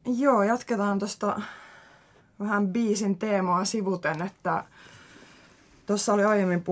Joo, jatketaan tuosta vähän biisin teemaa sivuten, että tuossa oli aiemmin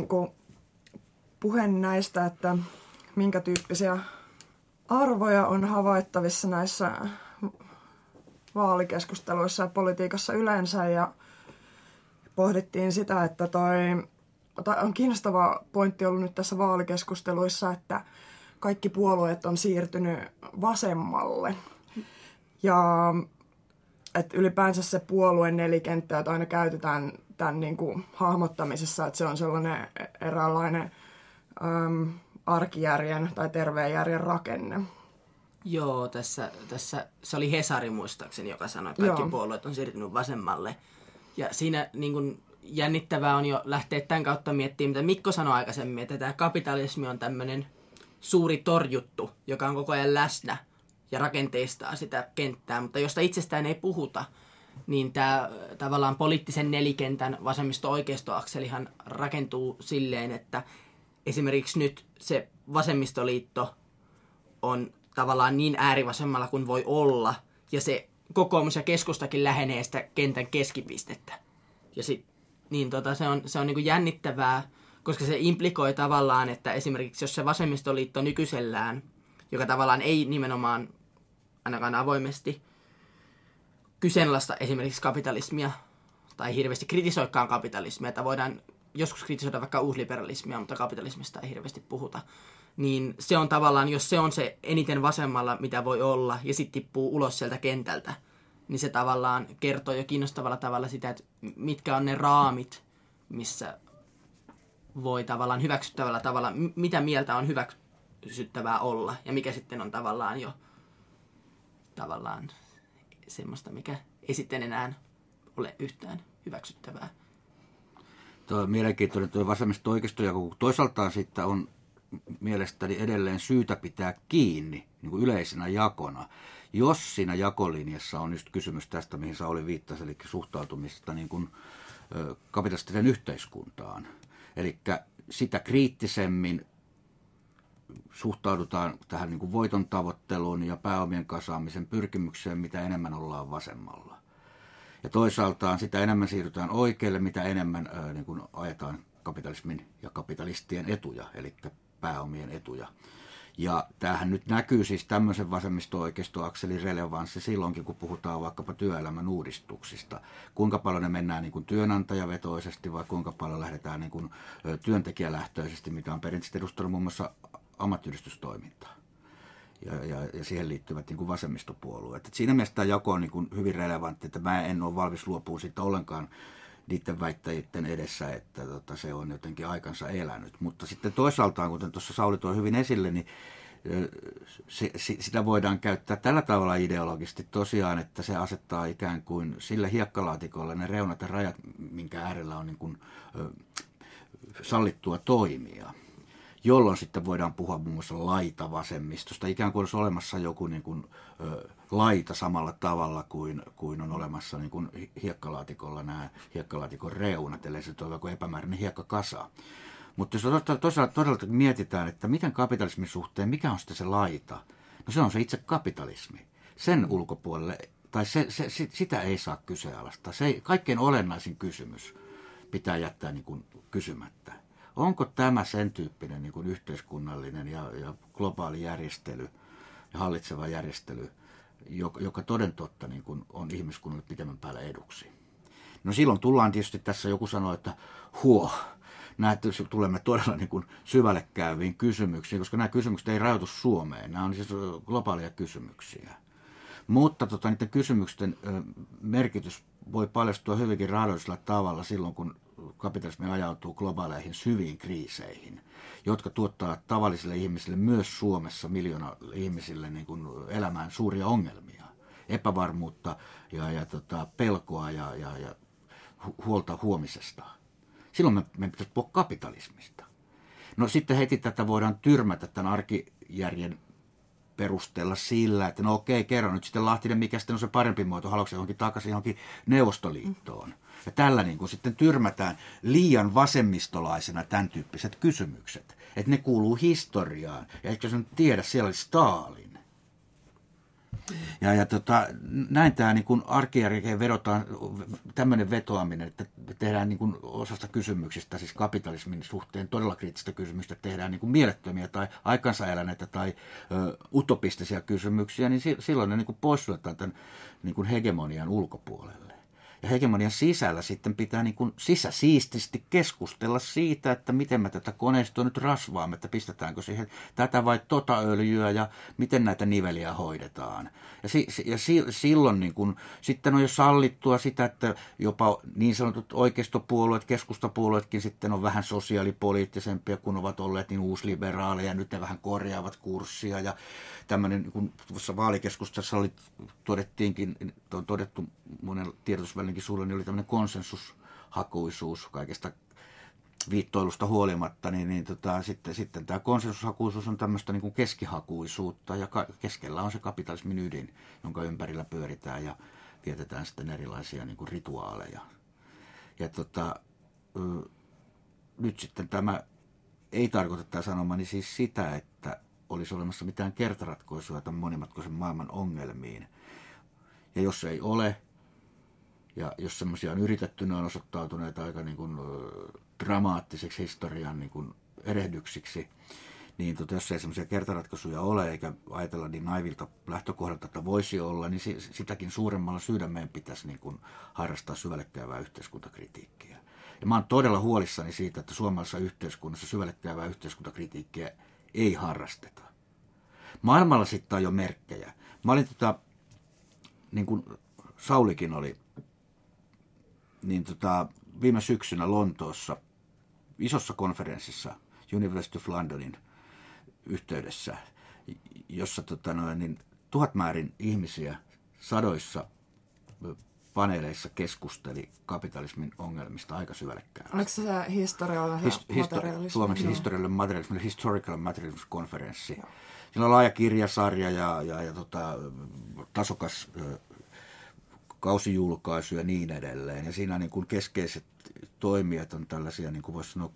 puhe näistä, että minkä tyyppisiä arvoja on havaittavissa näissä vaalikeskusteluissa ja politiikassa yleensä, ja pohdittiin sitä, että on kiinnostava pointti ollut nyt tässä vaalikeskusteluissa, että kaikki puolueet on siirtynyt vasemmalle. Ja että ylipäänsä se puolueen nelikenttä, jota aina käytetään tämän niin kuin hahmottamisessa, että se on sellainen eräänlainen arkijärjen tai terveen järjen rakenne. Joo, tässä se oli Hesari muistaakseni, joka sanoi, että kaikki puolueet on siirtynyt vasemmalle. Ja siinä niin kuin jännittävää on jo lähteä tämän kautta miettimään, mitä Mikko sanoi aikaisemmin, että tämä kapitalismi on tämmöinen suuri torjuttu, joka on koko ajan läsnä ja rakenteistaa sitä kenttää, mutta josta itsestään ei puhuta, niin tämä tavallaan poliittisen nelikentän vasemmisto-oikeistoakselihan rakentuu silleen, että esimerkiksi nyt se vasemmistoliitto on tavallaan niin äärivasemmalla kuin voi olla, ja se kokoomus ja keskustakin lähenee sitä kentän keskipistettä. Ja se on niin kuin jännittävää, koska se implikoi tavallaan, että esimerkiksi jos se vasemmistoliitto nykyisellään, joka tavallaan ei nimenomaan ainakaan avoimesti kyseenalaista esimerkiksi kapitalismia tai hirveästi kritisoikaan kapitalismia, että voidaan joskus kritisoida vaikka uusliberalismia, mutta kapitalismista ei hirveästi puhuta, niin se on tavallaan, jos se on se eniten vasemmalla, mitä voi olla, ja sitten tippuu ulos sieltä kentältä, niin se tavallaan kertoo jo kiinnostavalla tavalla sitä, että mitkä on ne raamit, missä voi tavallaan hyväksyttävällä tavalla, mitä mieltä on hyväksyttävää olla, ja mikä sitten on tavallaan jo semmoista, mikä ei sitten enää ole yhtään hyväksyttävää. Tuo on mielenkiintoinen tuo vasemmisto-oikeistojako, kun toisaaltaan sitten on mielestäni edelleen syytä pitää kiinni niin kuin yleisenä jakona. Jos siinä jakolinjassa on just kysymys tästä, mihin Sauli viittasi, eli suhtautumista niin kuin kapitalistiseen yhteiskuntaan. Eli sitä kriittisemmin suhtaudutaan tähän niin kuin voiton tavoitteluun ja pääomien kasaamisen pyrkimykseen, mitä enemmän ollaan vasemmalla. Ja toisaaltaan sitä enemmän siirrytään oikealle, mitä enemmän niin kuin ajetaan kapitalismin ja kapitalistien etuja, eli pääomien etuja. Ja tämähän nyt näkyy siis tämmöisen vasemmisto-oikeisto-akselin relevanssi silloinkin, kun puhutaan vaikkapa työelämän uudistuksista. Kuinka paljon ne mennään niin kuin työnantajavetoisesti vai kuinka paljon lähdetään niin kuin työntekijälähtöisesti, mitä on perinteisesti edustanut muun muassa ammattiyhdistystoimintaa. Ja siihen liittyvät niin kuin vasemmistopuolueet. Et siinä mielessä tämä jako on niin kuin hyvin relevantti, että mä en ole valmis luopumaan siitä ollenkaan niiden väittäjien edessä, että se on jotenkin aikansa elänyt. Mutta sitten toisaaltaan, kuten tuossa Sauli toi hyvin esille, niin sitä voidaan käyttää tällä tavalla ideologisesti tosiaan, että se asettaa ikään kuin sille hiekkalaatikolle ne reunat ja rajat, minkä äärellä on niin kuin sallittua toimia. Jolloin sitten voidaan puhua muun muassa laitavasemmistosta, ikään kuin olisi olemassa joku niin kuin, laita samalla tavalla kuin on olemassa niin kuin hiekkalaatikolla nämä hiekkalaatikon reunat, eli se on joku epämääräinen hiekkakasa. Mutta jos todella mietitään, että miten kapitalismin suhteen, mikä on sitten se laita, no se on se itse kapitalismi. Sen ulkopuolelle, tai sitä ei saa kyseenalaistaa. Kaikkein olennaisin kysymys pitää jättää niin kuin kysymättä. Onko tämä sen tyyppinen niin kuin yhteiskunnallinen ja globaali järjestely ja hallitseva järjestely, joka toden totta niin kuin on ihmiskunnalle pitemmän päällä eduksi? No silloin tullaan tietysti, tässä joku sanoo, että tulemme todella niin kuin syvälle käyviin kysymyksiin, koska nämä kysymykset ei rajoitu Suomeen. Nämä on siis globaaleja kysymyksiä. Mutta niiden kysymysten merkitys voi paljastua hyvinkin raadollisella tavalla silloin, kun kapitalismi ajautuu globaaleihin syviin kriiseihin, jotka tuottaa tavallisille ihmisille, myös Suomessa miljoona ihmisille niin kuin elämään suuria ongelmia, epävarmuutta ja pelkoa ja huolta huomisesta. Silloin me pitäisi puhua kapitalismista. No sitten heti tätä voidaan tyrmätä tämän arkijärjen perustella sillä, että no okei, kerro nyt sitten Lahtinen, mikä sitten on se parempi muoto, haluatko se johonkin takaisin johonkin Neuvostoliittoon. Ja tällä niin kuin sitten tyrmätään liian vasemmistolaisena tämän tyyppiset kysymykset, että ne kuuluu historiaan. Ja eikö sen tiedä, siellä oli Stalin. Ja näin tämä niin arkijärkeen vedotaan, tämmöinen vetoaminen, että tehdään niin osasta kysymyksistä, siis kapitalismin suhteen todella kriittistä kysymystä, tehdään niin mielettömiä tai aikansa eläneitä tai utopistisia kysymyksiä, niin silloin ne niin poissuljetaan tämän niin hegemonian ulkopuolelle. Ja hegemonian sisällä sitten pitää niin kuin sisäsiististi keskustella siitä, että miten me tätä koneistoa nyt rasvaamme, että pistetäänkö siihen tätä vai tota öljyä ja miten näitä niveliä hoidetaan. Ja silloin niin kuin, sitten on jo sallittua sitä, että jopa niin sanotut oikeistopuolueet, keskustapuolueetkin sitten on vähän sosiaalipoliittisempia, kun ovat olleet niin uusliberaaleja, nyt ne vähän korjaavat kurssia ja tämmöinen, niin kuin tuossa vaalikeskustelussa todettiinkin, on todettu monen tiedotusvälinenkin sulla, niin oli tämmöinen konsensushakuisuus kaikesta viittoilusta huolimatta, sitten tämä konsensushakuisuus on tämmöistä niin kuin keskihakuisuutta ja keskellä on se kapitalismin ydin, jonka ympärillä pyöritään ja vietetään sitten erilaisia niin kuin rituaaleja. Ja nyt sitten tämä ei tarkoita tämä sanomani siis sitä, että olisi olemassa mitään kertaratkaisua tämän monimatkoisen maailman ongelmiin. Ja jos ei ole, ja jos semmoisia on yritetty, ne on osoittautuneet aika niin kuin dramaattisiksi historian niin kuin erehdyksiksi, niin jos ei semmoisia kertaratkaisuja ole, eikä ajatella niin naivilta lähtökohdalta, että voisi olla, niin sitäkin suuremmalla syydä meidän pitäisi niin kuin harrastaa syvälle käyvää yhteiskuntakritiikkiä. Ja mä oon todella huolissani siitä, että suomalaisessa yhteiskunnassa syvälle käyvää yhteiskuntakritiikkiä ei harrasteta. Maailmalla sitten on jo merkkejä. Mä olin niin kuin Saulikin oli, niin viime syksynä Lontoossa isossa konferenssissa University of Londonin yhteydessä, jossa niin 1000 määrin ihmisiä sadoissa paneeleissa keskusteli kapitalismin ongelmista aika syvällekään. Oliko se historiallinen materialismi? Suomeksi historiallinen materialismi, historical materialism-konferenssi. Siinä on laaja kirjasarja ja tasokas kausijulkaisu ja niin edelleen. Ja siinä niin kuin keskeiset toimijat on tällaisia, niin kuin voisi sanoa,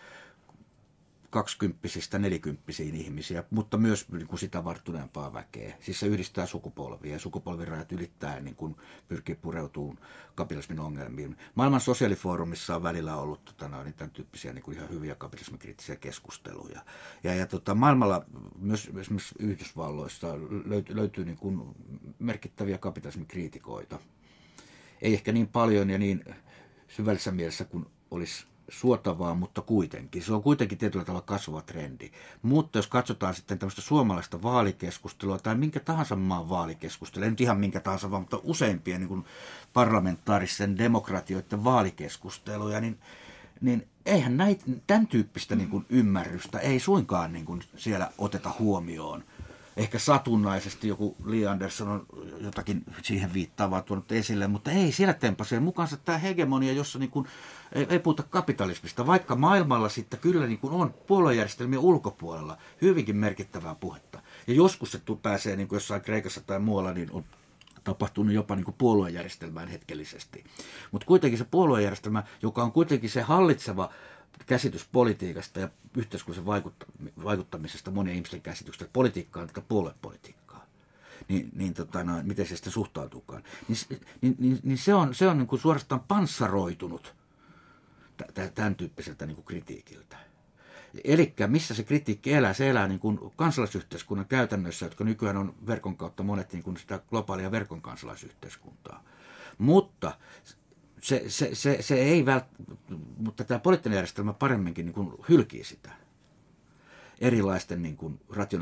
20-40 ihmisiä, mutta myös niin kuin sitä varttuneempaa väkeä. Siis se yhdistää sukupolvia ja sukupolvirajat ylittäen niin kuin pyrkii pureutumaan kapitalismin ongelmiin. Maailman sosiaalifoorumissa on välillä ollut tämän tyyppisiä niin kuin ihan hyviä kapitalismikriittisiä keskusteluja. Ja maailmalla, myös esimerkiksi Yhdysvalloissa, löytyy niin kuin merkittäviä kapitalismikriitikoita. Ei ehkä niin paljon ja niin syvällisessä mielessä kuin olisi suotavaa, mutta kuitenkin. Se on kuitenkin tietyllä tavalla kasvava trendi. Mutta jos katsotaan sitten tämmöistä suomalaista vaalikeskustelua tai minkä tahansa maan vaalikeskustelua, ei nyt ihan minkä tahansa, vaan mutta useimpien niin kuin parlamentaarisen demokratioiden vaalikeskusteluja, niin eihän tämän tyyppistä niin kuin ymmärrystä ei suinkaan niin kuin siellä oteta huomioon. Ehkä satunnaisesti joku Lee Anderson on jotakin siihen viittaavaa tuonut esille, mutta ei siellä tempasee mukaansa tämä hegemonia, jossa niin kuin ei puhuta kapitalismista, vaikka maailmalla sitten kyllä niin kuin on puoluejärjestelmien ulkopuolella hyvinkin merkittävää puhetta. Ja joskus se pääsee niin kuin jossain Kreikassa tai muualla, niin on tapahtunut jopa niin kuin puoluejärjestelmään hetkellisesti. Mutta kuitenkin se puoluejärjestelmä, joka on kuitenkin se hallitseva käsitys politiikasta ja yhteiskunnallisen vaikuttamisesta monien ihmisten käsityksestä, että politiikka on tätä puoluepolitiikkaa, miten se sitten suhtautuukaan, niin se on niin kuin suorastaan panssaroitunut tämän tyyppiseltä niin kuin kritiikiltä. Eli missä se kritiikki elää? Se elää niin kuin kansalaisyhteiskunnan käytännössä, jotka nykyään on verkon kautta monet niin kuin sitä globaalia verkon kansalaisyhteiskuntaa. Mutta se ei mutta tämä poliittinen järjestelmä paremminkin niin kuin hylkii sitä erilaisten niin kuin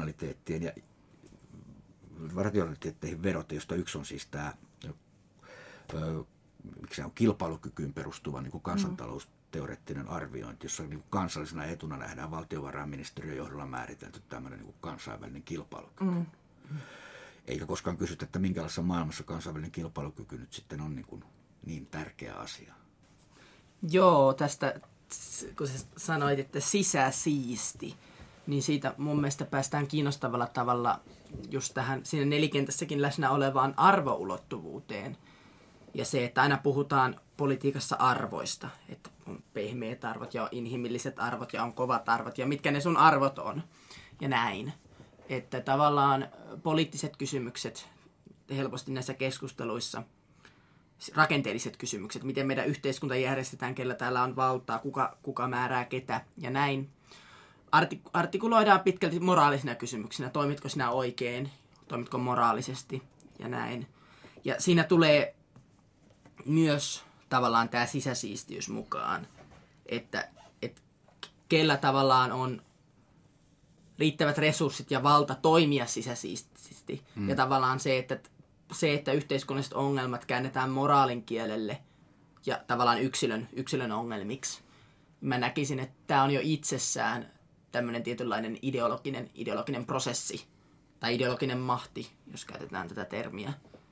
rationaliteetteihin vedoten, josta yksi on siis tämä miksi se on kilpailukykyyn perustuva niin kuin kansantalousteoreettinen arviointi, jossa niin kuin kansallisena etuna nähdään valtiovarainministeriön johdolla määritelty tämmöinen niin kuin kansainvälinen kilpailukyky. Eikä koskaan kysytä, että minkälaisessa maailmassa kansainvälinen kilpailukyky nyt sitten on niin tärkeä asia. Joo, tästä kun sä sanoit, että sisäsiisti, niin siitä mun mielestä päästään kiinnostavalla tavalla just tähän siinä nelikentässäkin läsnä olevaan arvoulottuvuuteen. Ja se, että aina puhutaan politiikassa arvoista, että on pehmeät arvot ja on inhimilliset arvot ja on kovat arvot ja mitkä ne sun arvot on ja näin. Että tavallaan poliittiset kysymykset helposti näissä keskusteluissa rakenteelliset kysymykset, miten meidän yhteiskunta järjestetään, kellä täällä on valtaa, kuka määrää ketä ja näin. Artikuloidaan pitkälti moraalisina kysymyksinä, toimitko sinä oikein, toimitko moraalisesti ja näin. Ja siinä tulee myös tavallaan tämä sisäsiistiys mukaan, että kellä tavallaan on riittävät resurssit ja valta toimia sisäsiististi. Ja tavallaan se, että yhteiskunnalliset ongelmat käännetään moraalin kielelle ja tavallaan yksilön ongelmiksi. Mä näkisin, että tämä on jo itsessään tämmöinen tietynlainen ideologinen prosessi tai ideologinen mahti, jos käytetään tätä termiä,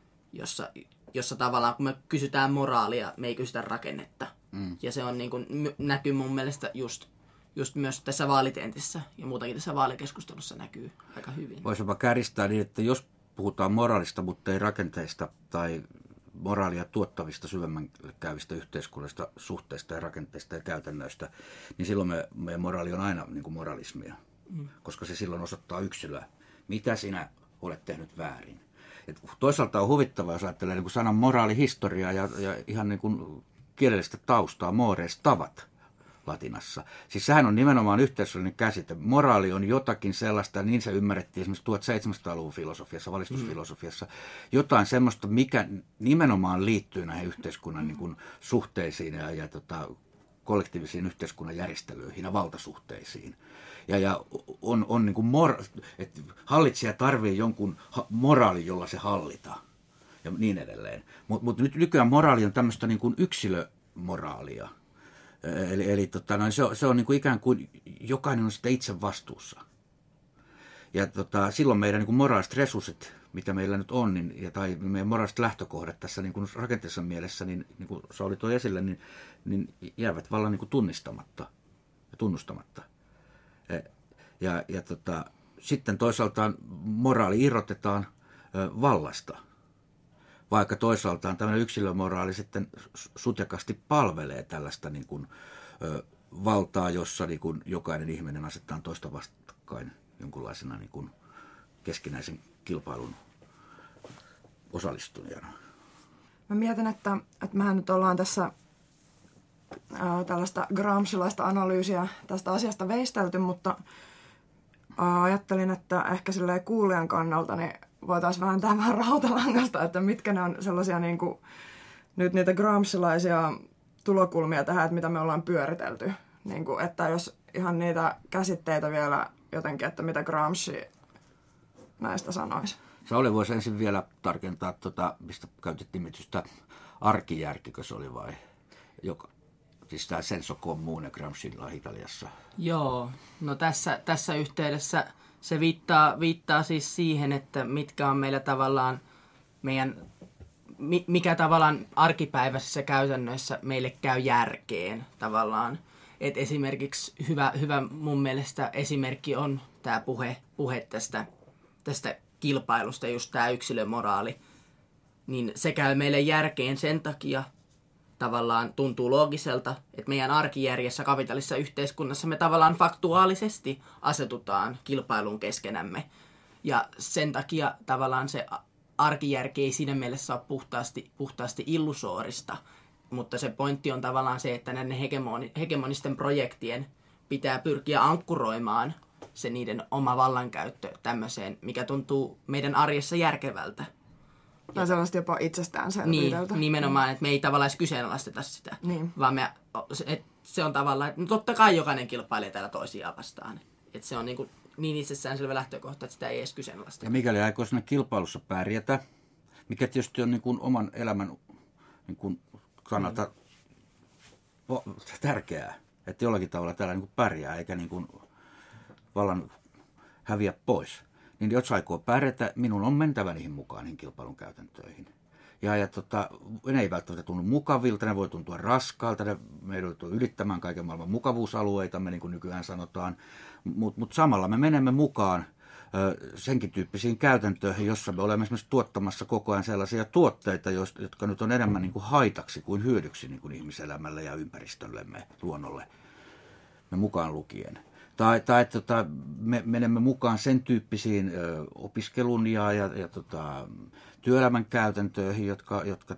jossa tavallaan kun me kysytään moraalia, me ei kysytä rakennetta. Ja se on niin kuin, näkyy mun mielestä just myös tässä vaalitentissä ja muutenkin tässä vaalikeskustelussa näkyy aika hyvin. Voisi jopa kärjistää niin, että jos puhutaan moraalista, mutta ei rakenteista tai moraalia tuottavista syvemmän käyvistä yhteiskunnallisista suhteista ja rakenteista ja käytännöistä, niin silloin meidän moraali on aina niin kuin moralismia, koska se silloin osoittaa yksilöä, mitä sinä olet tehnyt väärin. Et toisaalta on huvittavaa, jos ajattelee niin kuin sanan moraalihistoriaa ja ihan niin kuin kielellistä taustaa, mores, tavat latinassa. Siis sehän on nimenomaan yhteisöllinen käsite. Moraali on jotakin sellaista, niin se ymmärrettiin esimerkiksi 1700-luvun filosofiassa, valistusfilosofiassa, jotain semmoista, mikä nimenomaan liittyy näihin yhteiskunnan niin kuin suhteisiin ja kollektiivisiin yhteiskunnan järjestelyihin ja valtasuhteisiin. Ja on niin kuin että hallitsija tarvitsee jonkun moraalin, jolla se hallitaan ja niin edelleen. Mutta nyt nykyään moraali on tämmöistä niin kuin yksilömoraalia. Eli se on niin kuin ikään kuin jokainen on sitten itse vastuussa. Ja silloin meidän niin kuin moraaliset resurssit, mitä meillä nyt on, tai meidän moraaliset lähtökohdat tässä niin kuin rakenteessa mielessä, niin kuin Sauli toi esille, niin jäävät vallan niin kuin tunnistamatta ja tunnustamatta. Sitten toisaalta moraali irrotetaan vallasta, vaikka toisaaltaan tämmöinen yksilömoraali sitten sutjakasti palvelee tällaista niin kuin, valtaa, jossa niin kuin jokainen ihminen asettaa toista vastakkain jonkunlaisena niin kuin keskinäisen kilpailun osallistujana. Mä mietin, että mehän nyt ollaan tässä tällaista gramscilaista analyysiä tästä asiasta veistelty, mutta ajattelin, että ehkä silleen kuulijan kannalta niin voitaisiin vääntää vähän rautalangasta, että mitkä ne on sellaisia niin kuin, nyt niitä gramscilaisia tulokulmia tähän, että mitä me ollaan pyöritelty. Niin kuin, että jos ihan niitä käsitteitä vielä jotenkin, että mitä Gramsci näistä sanoisi. Sauli voisi ensin vielä tarkentaa, mistä käytit nimitystä arkijärkikö se oli vai joka? Siis tämä senso comune Gramscilla Italiassa. Joo, no tässä yhteydessä se viittaa siis siihen, että mitkä on meillä tavallaan mikä tavallaan arkipäiväisissä käytännöissä meille käy järkeen tavallaan. Et esimerkiksi hyvä mun mielestä esimerkki on tämä puhe tästä kilpailusta, just tämä yksilömoraali. Niin se käy meille järkeen sen takia, tavallaan tuntuu loogiselta, että meidän arkijärjessä kapitalistisessa yhteiskunnassa me tavallaan faktuaalisesti asetutaan kilpailuun keskenämme. Ja sen takia tavallaan se arkijärki ei siinä mielessä ole puhtaasti illusoorista, mutta se pointti on tavallaan se, että näiden hegemonisten projektien pitää pyrkiä ankkuroimaan se niiden oma vallankäyttö tämmöiseen, mikä tuntuu meidän arjessa järkevältä. Tai sellaista jopa itsestäänselvyydeltä. Niin, nimenomaan, että me ei tavallaan edes kyseenalaisteta sitä, vaan se on tavallaan, että no totta kai jokainen kilpailee täällä toisiaan vastaan. Että se on niin itsestäänselvä lähtökohta, että sitä ei edes kyseenalaisteta. Ja mikäli aikoo siinä kilpailussa pärjätä, mikä tietysti on niin kuin oman elämän niin kuin kannalta tärkeää, että jollakin tavalla täällä niin kuin pärjää, eikä niin kuin vallan häviä pois. Niin jos aikoo pärjätä, minun on mentävä niihin mukaan, niihin kilpailun käytäntöihin. Ne ei välttämättä tunnu mukavilta, ne voi tuntua raskaalta, me joutuu ylittämään kaiken maailman mukavuusalueita, niin kuin nykyään sanotaan. Mutta samalla me menemme mukaan senkin tyyppisiin käytäntöihin, jossa me olemme esimerkiksi tuottamassa koko ajan sellaisia tuotteita, jotka nyt on enemmän niin kuin haitaksi kuin hyödyksi niin kuin ihmiselämälle ja ympäristöllemme, luonnolle, me mukaan lukien. Tai me menemme mukaan sen tyyppisiin opiskelun ja työelämän käytäntöihin, jotka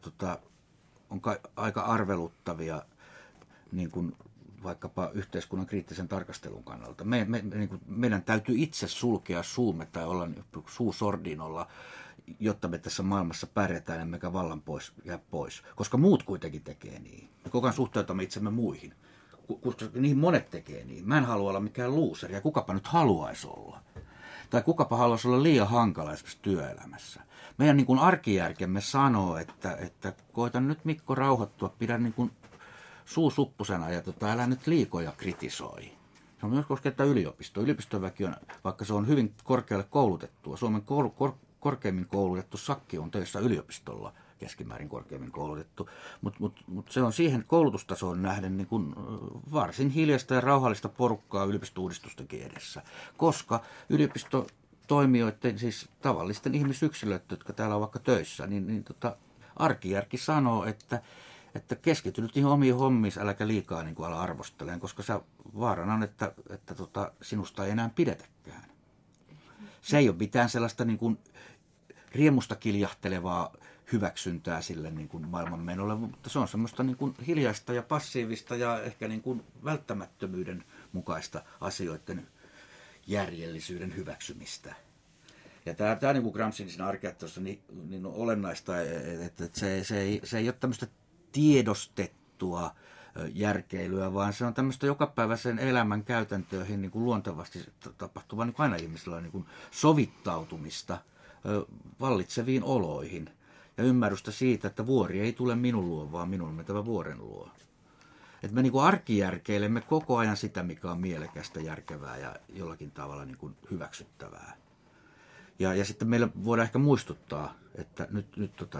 on aika arveluttavia niin kuin vaikkapa yhteiskunnan kriittisen tarkastelun kannalta. Meidän täytyy itse sulkea suumme tai olla suu sordinolla, jotta me tässä maailmassa pärjätään emmekä vallan jää pois. Koska muut kuitenkin tekee niin. Me koko ajan suhteutamme itsemme muihin. Koska niihin monet tekee niin. Mä en halua olla mikään loser, ja kukapa nyt haluaisi olla. Tai kukapa haluaisi olla liian hankala esimerkiksi työelämässä. Meidän niin kuin arkijärkemme sanoo, että koita nyt Mikko rauhoittua, pidä niin kuin suu suppusena ja älä nyt liikoja kritisoi. Se on myös koskettaa yliopistoa. Yliopistoväki on, vaikka se on hyvin korkealle koulutettua, Suomen korkeimmin koulutettu sakki on töissä yliopistolla, keskimäärin korkeimmin koulutettu, mutta se on siihen koulutustasoon nähden niin kuin varsin hiljaista ja rauhallista porukkaa yliopisto-uudistustenkin edessä, koska yliopistotoimijoiden, siis tavallisten ihmisyksilöiden, jotka täällä on vaikka töissä, niin arkijärki sanoo, että keskity nyt niihin omiin hommiin, äläkä liikaa niin kuin ala arvostelemaan, koska se vaarana on, että sinusta ei enää pidetäkään. Se ei ole mitään sellaista niin kuin riemusta kiljahtelevaa hyväksyntää sille niin kuin maailmanmenolle, mutta se on semmoista niin kuin hiljaista ja passiivista ja ehkä niin kuin välttämättömyyden mukaista asioiden järjellisyyden hyväksymistä. Ja tämä niin kuin Gramscin siinä arkeattelussa niin on olennaista, että se ei ole tämmöistä tiedostettua järkeilyä, vaan se on tämmöistä jokapäiväisen elämän käytäntöihin niin kuin luontevasti tapahtuvaa, niin kuin aina ihmisillä on niin kuin sovittautumista vallitseviin oloihin ja ymmärrystä siitä, että vuori ei tule minun luo, vaan minun on mentävä vuoren luo. Että me niin kuin arkijärkeilemme koko ajan sitä, mikä on mielekästä, järkevää ja jollakin tavalla niin kuin hyväksyttävää. Ja sitten meillä voidaan ehkä muistuttaa, että nyt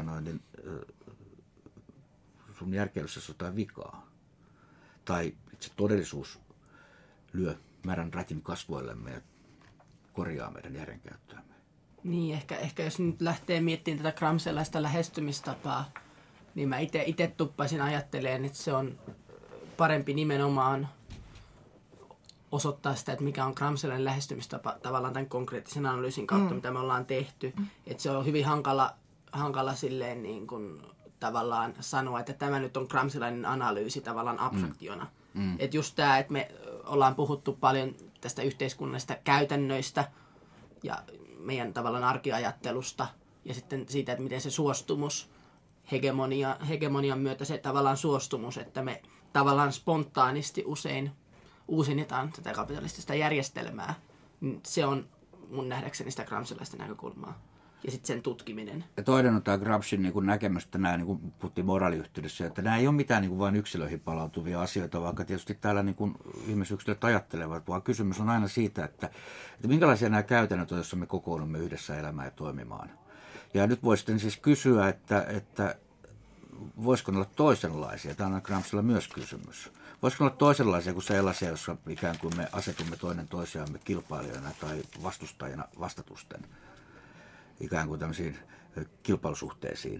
sun järkeilyssä on jotain vikaa. Tai itse todellisuus lyö märän rätin kasvoillemme ja korjaa meidän järjenkäyttöämme. Niin, ehkä jos nyt lähtee miettimään tätä gramscilaista lähestymistapaa, niin mä itse tuppaisin ajattelemaan, että se on parempi nimenomaan osoittaa sitä, että mikä on gramscilainen lähestymistapa tavallaan tämän konkreettisen analyysin kautta, mitä me ollaan tehty. Että se on hyvin hankala silleen niin kuin tavallaan sanoa, että tämä nyt on gramscilainen analyysi tavallaan abstraktiona. Että just tämä, että me ollaan puhuttu paljon tästä yhteiskunnallisista käytännöistä ja meidän tavallaan arkiajattelusta ja sitten siitä, että miten se suostumus, hegemonian myötä se tavallaan suostumus, että me tavallaan spontaanisti usein uusinnetaan tätä kapitalistista järjestelmää, niin se on mun nähdäkseni sitä gramscilaista näkökulmaa. Ja sitten sen tutkiminen. Ja toinen on tämä Gramscin niin näkemystä, nämä niin kuin puhuttiin moraaliyhteydessä, että nämä ei ole mitään niin kuin vain yksilöihin palautuvia asioita, vaikka tietysti täällä niin kuin ihmisyksilöt ajattelevat, vaan kysymys on aina siitä, että minkälaisia nämä käytännöt on, joissa me kokoonnumme yhdessä elämään ja toimimaan. Ja nyt voi sitten siis kysyä, että voisiko ne olla toisenlaisia, tämä on Gramscilla myös kysymys. Voisiko olla toisenlaisia kuin sellaisia, joissa ikään kuin me asetumme toinen toisiamme kilpailijoina tai vastustajina vastatusten ikään kuin tämmöisiin kilpailusuhteisiin.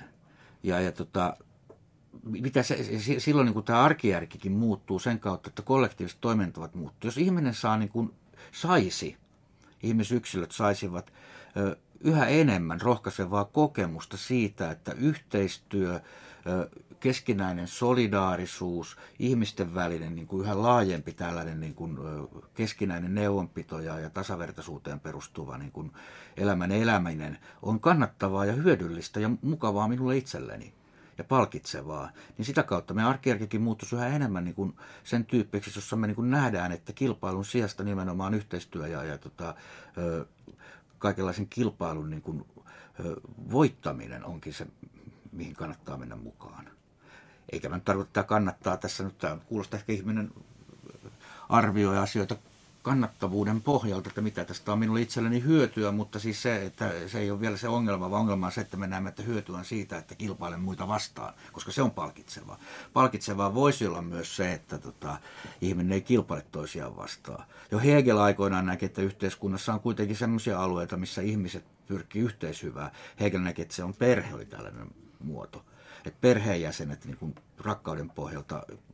Mitä silloin niin kuin tämä arkijärkikin muuttuu sen kautta, että kollektiiviset toimintavat muuttuu. Jos ihminen saa niin kuin ihmisyksilöt saisivat yhä enemmän rohkaisevaa kokemusta siitä, että yhteistyö, keskinäinen solidaarisuus, ihmisten välinen niin kuin yhä laajempi tällainen niin kuin keskinäinen neuvonpito ja tasavertaisuuteen perustuva niin kuin elämän eläminen on kannattavaa ja hyödyllistä ja mukavaa minulle itselleni ja palkitsevaa, niin sitä kautta meidän arkijärkikin muuttuisi yhä enemmän niin kuin sen tyyppiksi, jossa me niin kuin nähdään, että kilpailun sijasta nimenomaan yhteistyö ja kaikenlaisen kilpailun niin kuin voittaminen onkin se, mihin kannattaa mennä mukaan. Eikä mä nyt tarkoita, että kannattaa tässä nyt, tämä kuulostaa ehkä ihminen arvioi asioita kannattavuuden pohjalta, että mitä tästä on minulle itselleni hyötyä, mutta siis se, että se ei ole vielä se ongelma, vaan ongelma on se, että me näemme, että hyötyä on siitä, että kilpailen muita vastaan, koska se on palkitsevaa. Palkitsevaa voisi olla myös se, että ihminen ei kilpaile toisiaan vastaan. Jo Hegel aikoinaan näki, että yhteiskunnassa on kuitenkin sellaisia alueita, missä ihmiset pyrkii yhteishyvään. Hegel näki, että se on perhe, oli tällainen muoto. Että perheenjäsenet niin kuin rakkauden pohjalta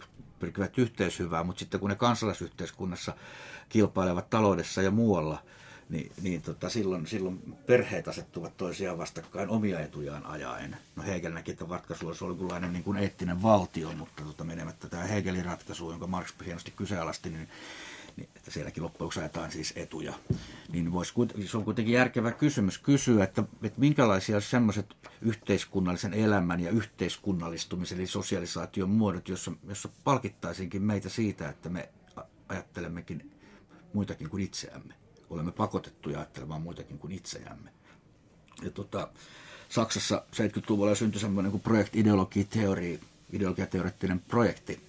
pyrkivät yhteishyvään, mutta sitten kun ne kansalaisyhteiskunnassa kilpailevat taloudessa ja muualla, niin silloin perheet asettuvat toisiaan vastakkain omia etujaan ajaen. No Hegel näki, että ratkaisu olisi jonkunlainen niin kuin eettinen valtio, mutta menemättä tämä Hegelin ratkaisu, jonka Marx hienosti kyseenalaisti, niin että sielläkin loppujen lopuksi ajetaan siis etuja. Niin se on kuitenkin järkevä kysymys kysyä, että minkälaisia sellaiset yhteiskunnallisen elämän ja yhteiskunnallistumisen eli sosialisaation muodot, jossa palkittaisinkin meitä siitä, että me ajattelemmekin muitakin kuin itseämme. Olemme pakotettuja ajattelemaan muitakin kuin itseämme. Ja Saksassa 70-luvulla syntyi semmoinen kuin ideologiateoreettinen projekti.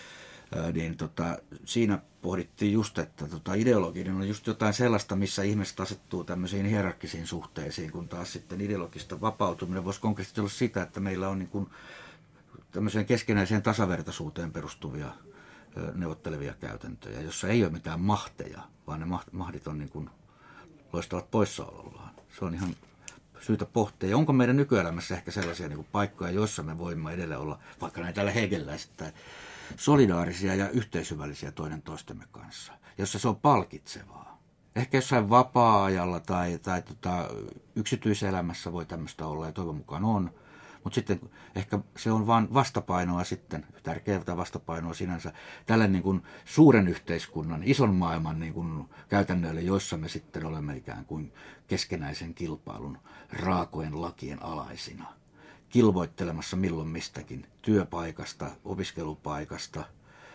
Niin siinä pohdittiin just, että ideologinen on just jotain sellaista, missä ihmiset asettuu tämmöisiin hierarkkisiin suhteisiin, kun taas sitten ideologista vapautuminen voisi konkreettisesti olla sitä, että meillä on niin kuin tämmöiseen keskenäiseen tasavertaisuuteen perustuvia neuvottelevia käytäntöjä, jossa ei ole mitään mahteja, vaan ne mahdit on niin kuin loistavat poissaolollaan. Se on ihan syytä pohtia. Ja onko meidän nykyelämässä ehkä sellaisia niin kuin paikkoja, joissa me voimme edelleen olla, vaikka näitä tällä hegeläiset, solidaarisia ja yhteishyvällisiä toinen toistemme kanssa, jossa se on palkitsevaa. Ehkä jossain vapaa-ajalla tai yksityiselämässä voi tämmöistä olla, ja toivon mukaan on. Mutta sitten ehkä se on vain vastapainoa sitten, tärkeää vastapainoa sinänsä, tälle niin kuin suuren yhteiskunnan, ison maailman niin kuin käytännöille, joissa me sitten olemme ikään kuin keskenäisen kilpailun raakojen lakien alaisina. Kilvoittelemassa milloin mistäkin, työpaikasta, opiskelupaikasta,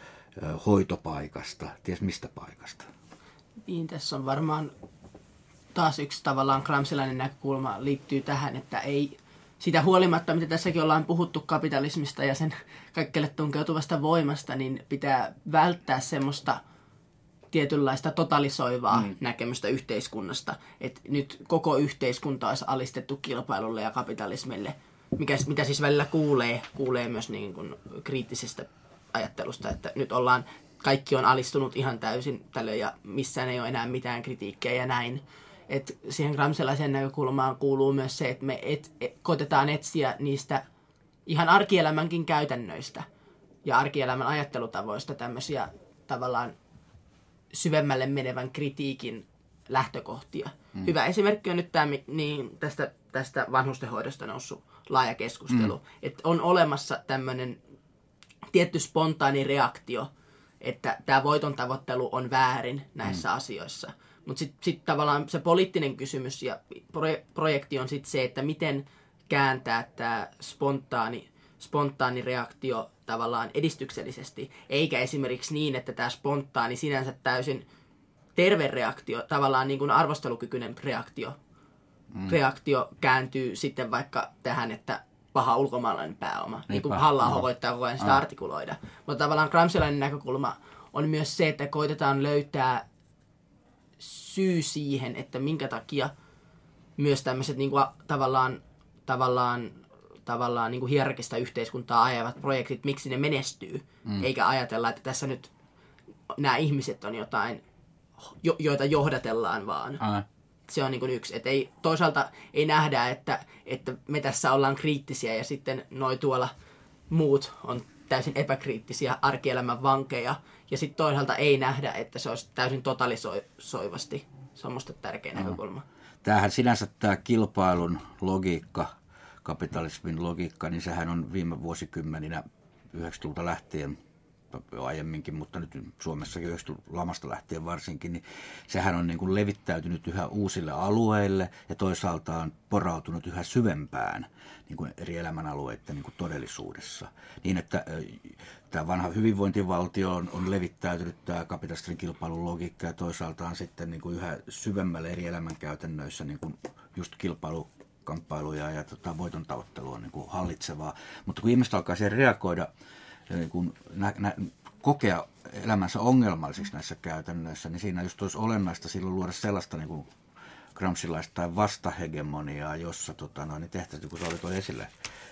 hoitopaikasta, ties mistä paikasta. Niin, tässä on varmaan taas yksi tavallaan gramscilainen näkökulma liittyy tähän, että ei sitä huolimatta, mitä tässäkin ollaan puhuttu kapitalismista ja sen kaikkeelle tunkeutuvasta voimasta, niin pitää välttää semmoista tietynlaista totalisoivaa näkemystä yhteiskunnasta, että nyt koko yhteiskunta olisi alistettu kilpailulle ja kapitalismille, mitä siis välillä kuulee myös niin kuin kriittisestä ajattelusta, että nyt kaikki on alistunut ihan täysin tälle ja missään ei ole enää mitään kritiikkiä ja näin. Että siihen gramscilaiseen näkökulmaan kuuluu myös se, että me koitetaan etsiä niistä ihan arkielämänkin käytännöistä ja arkielämän ajattelutavoista tämmöisiä tavallaan syvemmälle menevän kritiikin lähtökohtia. Hyvä esimerkki on nyt tästä vanhustenhoidosta noussut laaja keskustelu. Että on olemassa tämmöinen tietty spontaani reaktio, että tämä voiton tavoittelu on väärin näissä asioissa. Mutta sitten tavallaan se poliittinen kysymys ja projekti on sitten se, että miten kääntää tämä spontaani reaktio tavallaan edistyksellisesti, eikä esimerkiksi niin, että tämä spontaani sinänsä täysin terve reaktio, tavallaan niin kuin arvostelukykyinen reaktio kääntyy sitten vaikka tähän, että paha ulkomaalainen pääoma, niin kuin Halla-aho koittaa koko ajan sitä artikuloida. Mutta tavallaan gramscilainen näkökulma on myös se, että koitetaan löytää syy siihen, että minkä takia myös tämmöiset niin kuin tavallaan niin kuin hierarkista yhteiskuntaa ajavat projektit, miksi ne menestyy, eikä ajatella, että tässä nyt nämä ihmiset on jotain, joita johdatellaan vaan. Se on niin kuin yksi. Että toisaalta ei nähdä, että me tässä ollaan kriittisiä ja sitten noi tuolla muut on täysin epäkriittisiä arkielämän vankeja. Ja sitten toisaalta ei nähdä, että se olisi täysin totalisoivasti. Se on musta tärkeä näkökulma. Tämähän sinänsä tämä kilpailun logiikka, kapitalismin logiikka, niin sehän on viime vuosikymmeninä 90-luvulta lähtien, aiemminkin, mutta nyt Suomessakin 90-luvun lamasta lähtien varsinkin, niin sehän on niin kuin levittäytynyt yhä uusille alueille ja toisaalta on porautunut yhä syvempään niin kuin eri elämänalueiden niin kuin todellisuudessa. Niin, että tämä vanha hyvinvointivaltio on levittäytynyt tämä kapitalistinen kilpailun logiikka ja toisaalta on sitten niin kuin yhä syvemmälle eri elämänkäytännöissä niin kuin just kilpailukamppailuja ja voiton tavoittelu on niin kuin hallitsevaa. Mutta kun ihmiset alkaa siihen reagoida, kun kokea elämänsä ongelmallisiksi näissä käytännöissä, niin siinä just olisi olennaista silloin luoda sellaista niin kuin gramscilaista tai vastahegemoniaa, jossa niin tehtäisiin, kun se oli toi esille,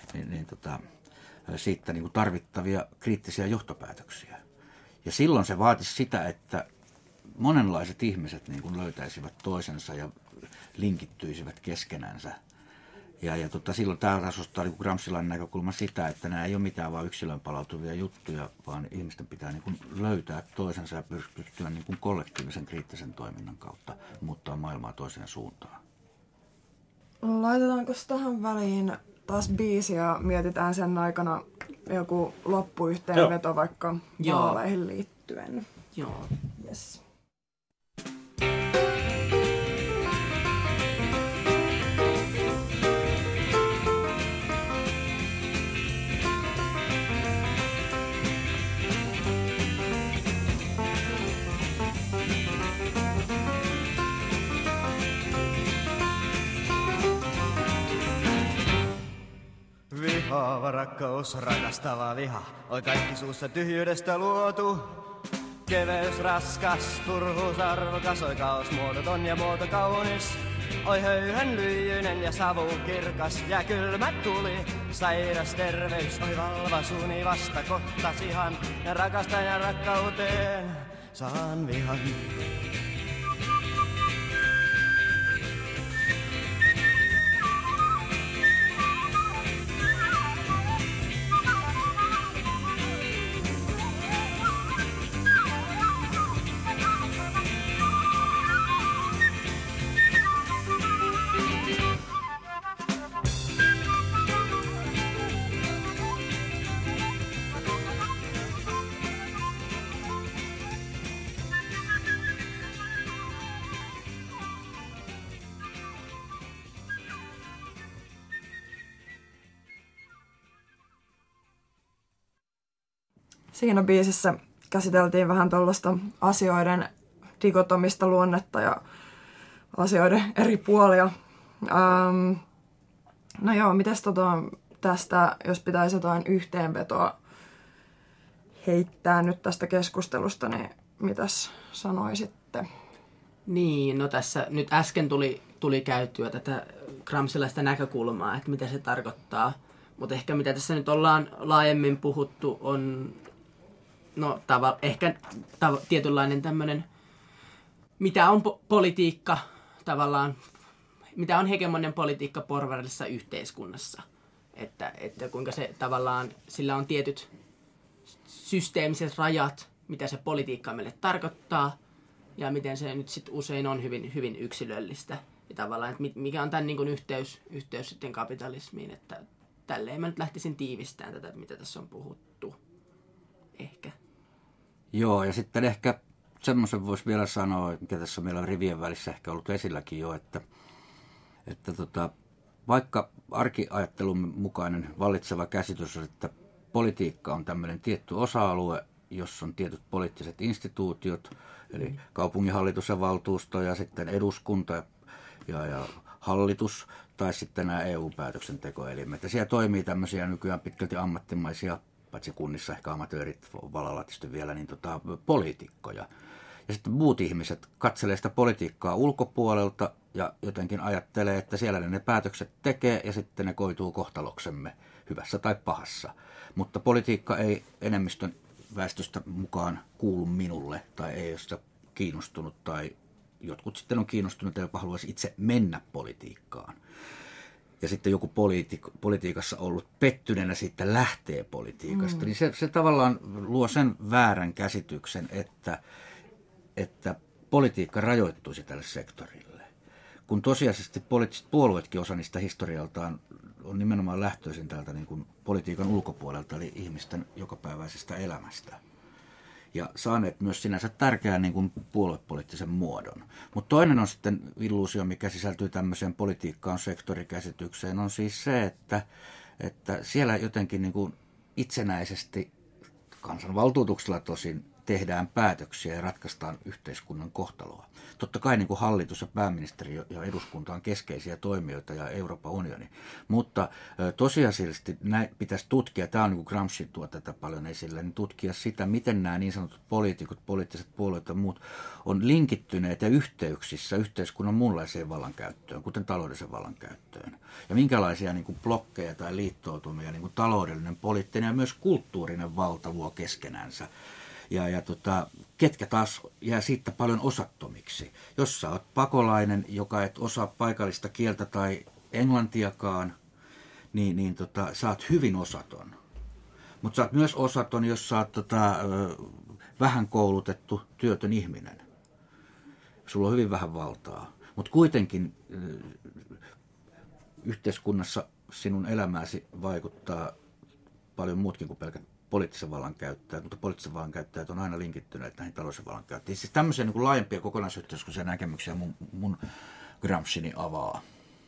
siitä niin kuin tarvittavia kriittisiä johtopäätöksiä. Ja silloin se vaatisi sitä, että monenlaiset ihmiset niin kuin löytäisivät toisensa ja linkittyisivät keskenänsä Silloin tämä tasoittaa niin Gramscilainen näkökulma sitä, että nämä ei ole mitään vain yksilön palautuvia juttuja, vaan ihmisten pitää niin kuin löytää toisensa ja pystyä niin kuin kollektiivisen kriittisen toiminnan kautta muuttaa maailmaa toiseen suuntaan. Laitetaanko tähän väliin taas biisi ja mietitään sen aikana joku loppuyhteenveto vaikka vaaleihin liittyen? Joo. Yes. Vihaava rakkaus, rakastava viha, oi kaikki suussa tyhjyydestä luotu. Keveys raskas, turhuus arvokas, oi kaos muodoton ja muoto kaunis. Oi höyhen lyijyinen ja savu kirkas ja kylmä tuli. Sairas terveys, oi valvasuni vasta kohtasihan ja rakastajan rakkauteen saan vihan. Siinä biisissä käsiteltiin vähän tuollaista asioiden dikotomista luonnetta ja asioiden eri puolia. No joo, mites tästä, jos pitäisi jotain yhteenvetoa heittää nyt tästä keskustelusta, niin mitäs sanoisitte? Niin, no tässä nyt äsken tuli käytyä tätä Gramscilaista näkökulmaa, että mitä se tarkoittaa. Mutta ehkä mitä tässä nyt ollaan laajemmin puhuttu on tietynlainen tämmöinen, mitä on politiikka tavallaan, mitä on hegemoninen politiikka porvarillisessa yhteiskunnassa. Että kuinka se tavallaan, sillä on tietyt systeemiset rajat, mitä se politiikka meille tarkoittaa ja miten se nyt sitten usein on hyvin, hyvin yksilöllistä. Ja tavallaan, että mikä on tämän niin kuin yhteys sitten kapitalismiin, että tälleen mä nyt lähtisin tiivistämään tätä, mitä tässä on puhuttu. Ehkä. Joo, ja sitten ehkä semmoisen voisi vielä sanoa, mikä tässä meillä on rivien välissä ehkä ollut esilläkin jo, että vaikka arkiajattelun mukainen vallitseva käsitys on, että politiikka on tämmöinen tietty osa-alue, jossa on tietyt poliittiset instituutiot, eli kaupunginhallitus ja valtuusto ja sitten eduskunta ja hallitus tai sitten nämä EU-päätöksentekoelimet. Ja siellä toimii tämmöisiä nykyään pitkälti ammattimaisia, paitsi kunnissa ehkä amatöörit valalla tietysti vielä, niin poliitikkoja. Ja sitten muut ihmiset katselee sitä politiikkaa ulkopuolelta ja jotenkin ajattelee, että siellä ne päätökset tekee ja sitten ne koituu kohtaloksemme hyvässä tai pahassa. Mutta politiikka ei enemmistön väestöstä mukaan kuulu minulle tai ei ole sitä kiinnostunut tai jotkut sitten on kiinnostuneita, jopa haluaisi itse mennä politiikkaan. Ja sitten joku politiikassa ollut pettyneenä siitä lähtee politiikasta, niin se tavallaan luo sen väärän käsityksen, että politiikka rajoittuisi tälle sektorille. Kun tosiasiallisesti poliittiset puolueetkin osa niistä historialtaan on nimenomaan lähtöisin täältä niin kuin politiikan ulkopuolelta, eli ihmisten jokapäiväisestä elämästä. Ja saaneet myös sinänsä tärkeän niin kuin puoluepoliittisen muodon. Mutta toinen on sitten illuusio, mikä sisältyy tämmöiseen politiikkaan sektorikäsitykseen, on siis se, että siellä jotenkin niin kuin itsenäisesti kansanvaltuutuksella tosin tehdään päätöksiä ja ratkaistaan yhteiskunnan kohtaloa. Totta kai niin kuin hallitus ja pääministeri ja eduskunta on keskeisiä toimijoita ja Euroopan unioni, mutta tosiasiallisesti pitäisi tutkia, tämä on niin kuin Gramsci tuo tätä paljon esille, niin tutkia sitä, miten nämä niin sanotut poliitikot, poliittiset puolueet ja muut on linkittyneet ja yhteyksissä yhteiskunnan muunlaiseen vallankäyttöön, kuten taloudellisen vallankäyttöön. Ja minkälaisia niin kuin blokkeja tai liittoutumia niin kuin taloudellinen, poliittinen ja myös kulttuurinen valta luo keskenänsä. Ja ketkä taas jää siitä paljon osattomiksi. Jos sä oot pakolainen, joka et osaa paikallista kieltä tai englantiakaan, niin sä oot hyvin osaton. Mutta sä oot myös osaton, jos sä oot vähän koulutettu työtön ihminen. Sulla on hyvin vähän valtaa. Mutta kuitenkin yhteiskunnassa sinun elämääsi vaikuttaa paljon muutkin kuin pelkät poliittisen vallan käyttäjät, mutta poliittisen vallan käyttäjät on aina linkittyneet näihin taloudellisen vallan käyttäjiin. Siis tämmöisiä niin kuin laajempia kokonaisyhteiskunnallisia näkemyksiä mun Gramscini avaa.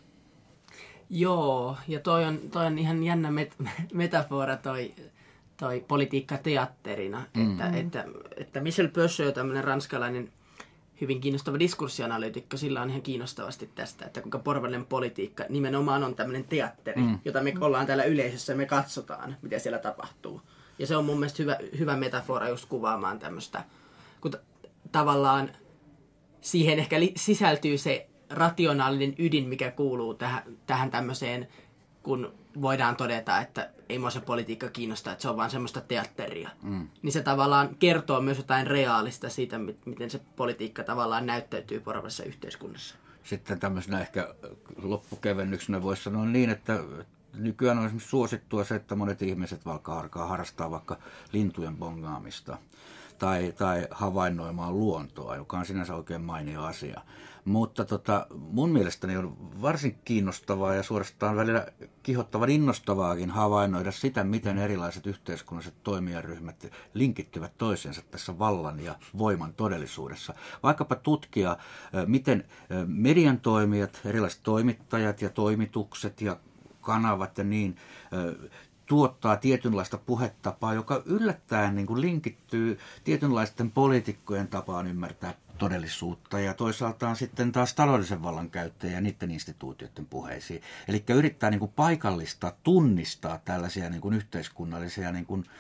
Joo, ja toi on ihan jännä metafora toi politiikka teatterina, että Michel Peugeot, tämmöinen ranskalainen hyvin kiinnostava diskurssianalyytikko, sillä on ihan kiinnostavasti tästä, että kuinka porvarillinen politiikka nimenomaan on tämmöinen teatteri, jota me ollaan täällä yleisössä ja me katsotaan, mitä siellä tapahtuu. Ja se on mun mielestä hyvä metafora just kuvaamaan tämmöistä, kun tavallaan siihen ehkä sisältyy se rationaalinen ydin, mikä kuuluu tähän tämmöiseen, kun voidaan todeta, että ei mua se politiikka kiinnosta, että se on vaan semmoista teatteria. Niin se tavallaan kertoo myös jotain reaalista siitä, miten se politiikka tavallaan näyttäytyy porvarisessa yhteiskunnassa. Sitten tämmöisenä ehkä loppukevennyksenä voisi sanoa niin, että nykyään on esimerkiksi suosittua se, että monet ihmiset alkaa harrastaa vaikka lintujen bongaamista tai havainnoimaan luontoa, joka on sinänsä oikein mainio asia. Mutta mun mielestäni on varsin kiinnostavaa ja suorastaan välillä kihottavan innostavaakin havainnoida sitä, miten erilaiset yhteiskunnalliset toimijaryhmät linkittyvät toisiinsa tässä vallan ja voiman todellisuudessa. Vaikkapa tutkia, miten median toimijat, erilaiset toimittajat ja toimitukset ja kanavat ja niin tuottaa tietynlaista puhetapaa, joka yllättäen niin kuin linkittyy tietynlaisten poliitikkojen tapaan ymmärtää todellisuutta ja toisaaltaan sitten taas taloudellisen vallan käyttäjä ja niiden instituutioiden puheisiin. Eli yrittää niin kuin paikallistaa, tunnistaa tällaisia niin kuin yhteiskunnallisia niin kuin,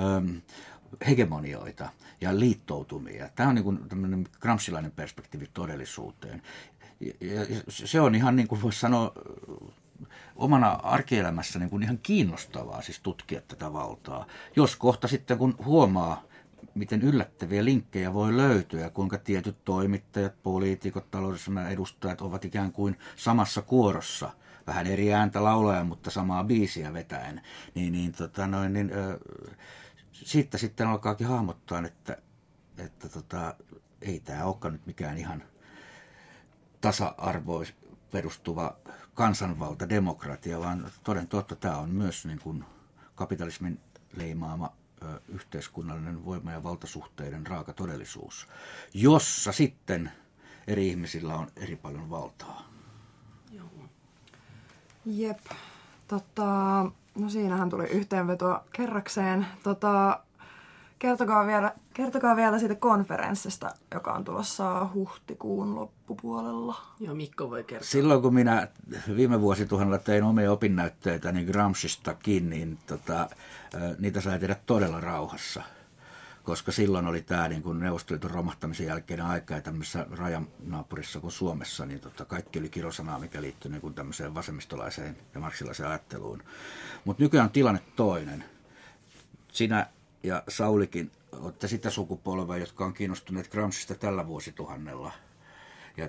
hegemonioita ja liittoutumia. Tämä on niin kuin tämmöinen gramscilainen perspektiivi todellisuuteen. Ja se on ihan niin kuin voisi sanoa omana arkielämässä niin kuin ihan kiinnostavaa siis tutkia tätä valtaa. Jos kohta sitten kun huomaa, miten yllättäviä linkkejä voi löytyä, kuinka tietyt toimittajat, poliitikot, taloudellisen edustajat ovat ikään samassa kuorossa, vähän eri ääntä laulajan, mutta samaa biisiä vetäen, siitä sitten alkaakin hahmottaa, että ei tämä olekaan nyt mikään ihan tasa-arvois perustuva kansanvalta, demokratia, vaan toden totta tämä on myös niin kuin kapitalismin leimaama yhteiskunnallinen voima- ja valtasuhteiden raaka todellisuus, jossa sitten eri ihmisillä on eri paljon valtaa. Joo. Jep. No siinähän tuli yhteenvetoa kerrakseen. Kertokaa vielä siitä konferenssista, joka on tulossa huhtikuun loppupuolella. Joo, Mikko voi kertoa. Silloin kun minä viime vuosituhannella tein omia opinnäytteitä niin Gramscistakin, niin niitä sai tehdä todella rauhassa. Koska silloin oli tämä niin kuin Neuvostoliiton romahtamisen jälkeinen aika ja tämmöisessä rajanaapurissa kuin Suomessa, niin kaikki oli kirosanaa, mikä liittyi niin kuin tämmöiseen vasemmistolaiseen ja marksilaiseen ajatteluun. Mutta nykyään on tilanne toinen. Sinä ja Saulikin olette sitä sukupolvea, jotka on kiinnostuneet Gramscista tällä vuosituhannella. Ja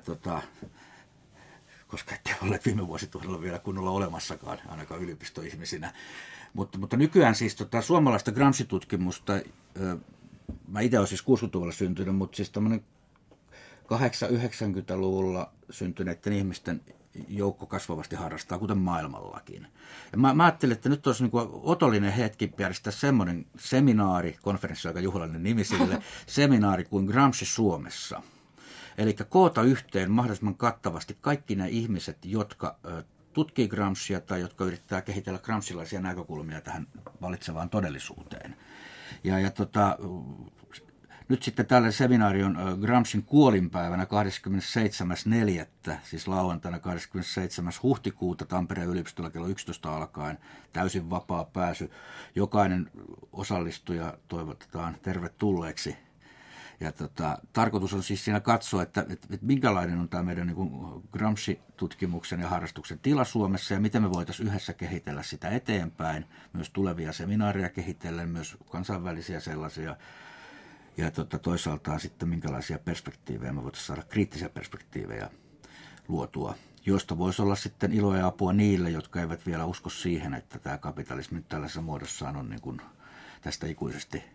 koska ette olleet viime vuosituhannella vielä kunnolla olemassakaan, ainakaan yliopistoihmisinä. Mutta nykyään siis suomalaista Gramsci-tutkimusta, mä itse olen siis 60-luvulla syntynyt, mutta siis tämmöinen 80-90-luvulla syntyneiden ihmisten joukko kasvavasti harrastaa, kuten maailmallakin. Ja mä ajattelin, että nyt olisi niin kuin otollinen hetki järjestää semmoinen seminaari, konferenssi aika juhlallinen nimi sille, seminaari kuin Gramsci Suomessa. Eli koota yhteen mahdollisimman kattavasti kaikki ne ihmiset, jotka tutkii Gramscia tai jotka yrittää kehitellä gramscilaisia näkökulmia tähän valitsevaan todellisuuteen. Nyt sitten tällainen seminaari on Gramscin kuolinpäivänä 27.4., siis lauantaina 27. huhtikuuta Tampereen yliopistolla kello 11 alkaen, täysin vapaa pääsy. Jokainen osallistuja toivotetaan tervetulleeksi. Ja tarkoitus on siis siinä katsoa, että minkälainen on tämä meidän niin kuin Gramsci-tutkimuksen ja harrastuksen tila Suomessa ja miten me voitaisiin yhdessä kehitellä sitä eteenpäin, myös tulevia seminaareja kehitellen, myös kansainvälisiä sellaisia. Ja toisaaltaan sitten minkälaisia perspektiivejä me voitaisiin saada kriittisiä perspektiivejä luotua josta voisi olla sitten iloa ja apua niille, jotka eivät vielä usko siihen, että tämä kapitalismi tällaisessa muodossaan on niin kuin tästä ikuisesti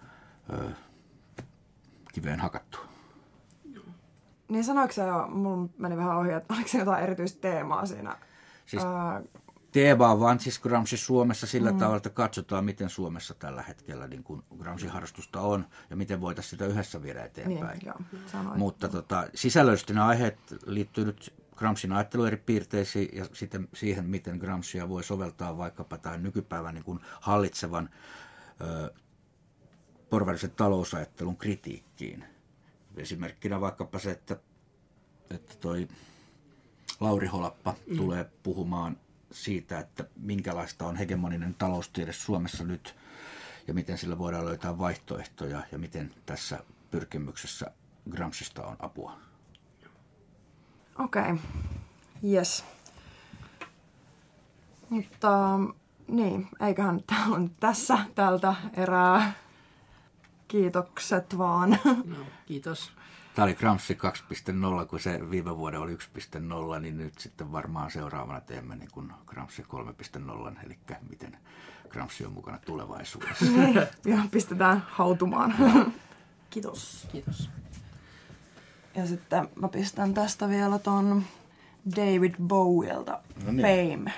kiveen hakattu. Niin sanoiko se jo, mulla meni vähän ohi, että oliko se jotain erityistä teemaa siinä? Siis teema on vaan siis Gramsci Suomessa sillä tavalla, että katsotaan, miten Suomessa tällä hetkellä niin kuin Gramsci-harrastusta on ja miten voitaisiin sitä yhdessä viedä eteenpäin. Niin, joo, mutta sisällöllisesti nämä aiheet liittyy nyt Gramscin ajattelun eri piirteisiin ja sitten siihen, miten Gramscia voi soveltaa vaikkapa tämän nykypäivän niin kuin hallitsevan porvarillisen talousajattelun kritiikkiin. Esimerkkinä vaikkapa se, että toi Lauri Holappa tulee puhumaan siitä, että minkälaista on hegemoninen taloustiede Suomessa nyt ja miten sillä voidaan löytää vaihtoehtoja ja miten tässä pyrkimyksessä Gramscista on apua. Okei, yes. Mutta niin, eiköhän tämä on tässä tältä erää. Kiitokset vaan. No, kiitos. Tämä oli Gramsci 2.0, kun se viime vuonna oli 1.0, niin nyt sitten varmaan seuraavana teemme niin kuin Gramsci 3.0, eli miten Gramsci on mukana tulevaisuudessa. Ja pistetään hautumaan. Kiitos. Kiitos. Ja sitten mä pistän tästä vielä ton David Bowielta, No niin. Fame.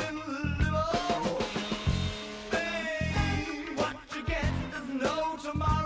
Tomorrow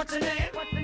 What's the name?